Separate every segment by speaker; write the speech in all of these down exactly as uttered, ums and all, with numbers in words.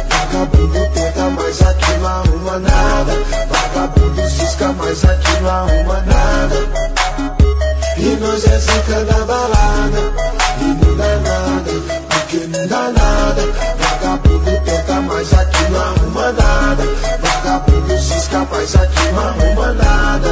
Speaker 1: Vagabundo tenta, mas aqui não arruma nada. Vagabundo cisca, mas aqui não arruma nada. E nós é zica da balada, e não dá nada, porque não dá nada. Vagabundo tenta, mas aqui não arruma nada. Vagabundo cisca, mas aqui não arruma nada.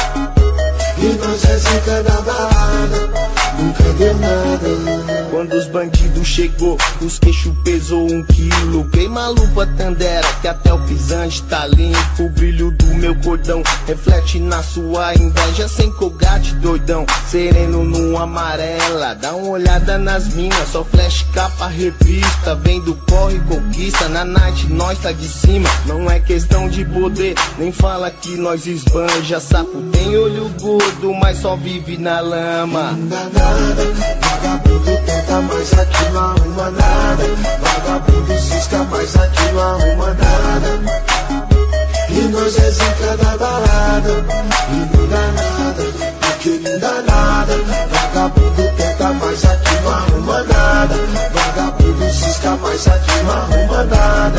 Speaker 1: E nós é zica da balada, nunca deu nada.
Speaker 2: Quando os bandidos chegou, os queixos pesou um quilo. Queima a lupa tandera, que até o pisante tá limpo. O brilho do meu cordão reflete na sua inveja. Sem colgate, doidão, sereno no amarela. Dá uma olhada nas minas, só flash, capa, revista. Vem do corre, conquista, na night nós tá de cima. Não é questão de poder, nem fala que nós esbanja. Sapo tem olho gordo, mas só vive na lama.
Speaker 1: Não dá nada, vagabundo tenta, mas aqui não arruma nada. Vagabundo cisca, mas aqui não arruma nada. E nós é zica da balada, e não dá nada, porque não dá nada. Vagabundo tenta, mas aqui não arruma nada. Vagabundo cisca, mas aqui não arruma nada.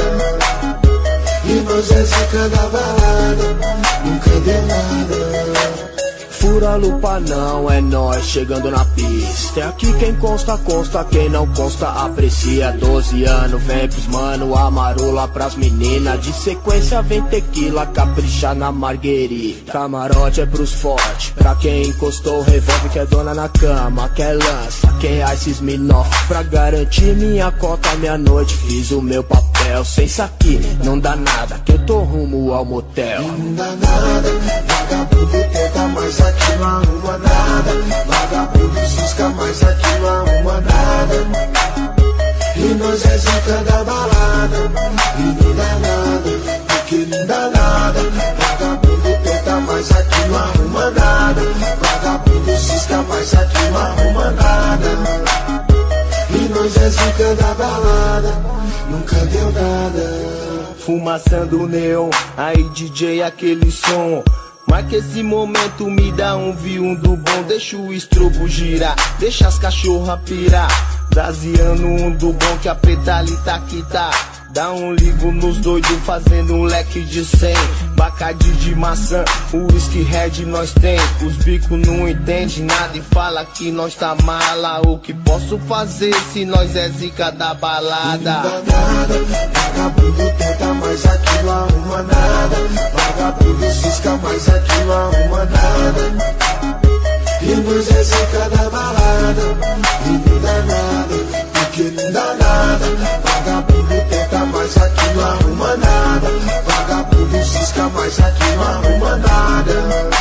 Speaker 1: E nós é zica da balada, nunca deu nada.
Speaker 3: Fura a lupa não, é nós chegando na pista. É aqui quem consta, consta, quem não consta aprecia. Doze anos, vem pros mano, amarula pras meninas. De sequência vem tequila, capricha na marguerita. Camarote é pros fortes, pra quem encostou o revólver, que é dona na cama, quer lança, quem é esses minof. Pra garantir minha cota, meia-noite fiz o meu papel. Sem saque, não dá nada, que eu tô rumo ao motel.
Speaker 1: Não dá nada, vagabundo tenta, mas aqui não arruma nada. Vagabundo cisca, mas aqui não arruma nada. E nós é zica da balada, e não dá nada, porque não dá nada. Vagabundo tenta, mas aqui não arruma nada. Vagabundo cisca, mas aqui não arruma nada. E nós é zica da balada, nunca deu nada.
Speaker 2: Fumaçando neon, aí D J aquele som. Mas que esse momento me dá um viundo bom. Deixa o estrobo girar, deixa as cachorra pirar. Braseando um do bom, que a preta ali tá que tá. Dá um ligo nos doidos, fazendo um leque de cem. Bacardi de maçã, o whisky red nós tem. Os bicos não entendem nada e fala que nós tá mala. O que posso fazer se nós é zica da balada?
Speaker 1: Não dá nada, vagabundo tenta, mas aqui não arruma nada. Vagabundo cisca, mas aqui não arruma nada. E nós é zica da balada, e não dá nada, porque não dá nada. Vagabundo tenta, mas aqui não arruma nada. Vagabundo cisca, mas aqui não arruma nada.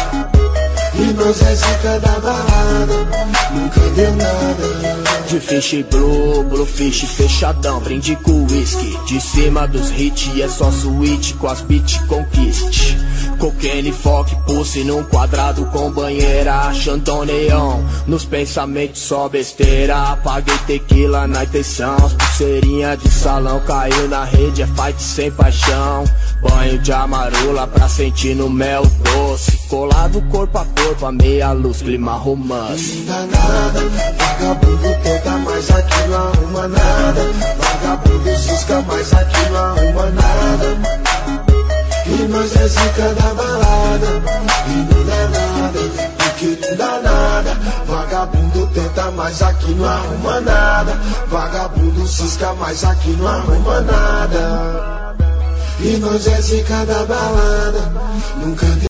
Speaker 1: E nós é zica da balada, nunca deu nada.
Speaker 3: De fish blue, blue fish fechadão, brinde com whisky. De cima dos hits é só suíte, com as beat conquiste. Cocaine, foque, pulse num quadrado com banheira. Xandão neon, nos pensamentos só besteira. Apaguei tequila na intenção, as pulseirinha de salão. Caiu na rede, é fight sem paixão. Banho de amarula pra sentir no mel doce. Colado corpo a corpo, a meia luz, clima romance.
Speaker 1: Não dá nada, vagabundo tenta, mas aqui não arruma nada. Vagabundo cisca, mas aqui não arruma nada. E nós é zica da balada, e não dá nada, porque não dá nada. Vagabundo tenta, mas aqui não arruma nada. Vagabundo cisca, mas aqui não arruma nada. E nós é zica da balada, nunca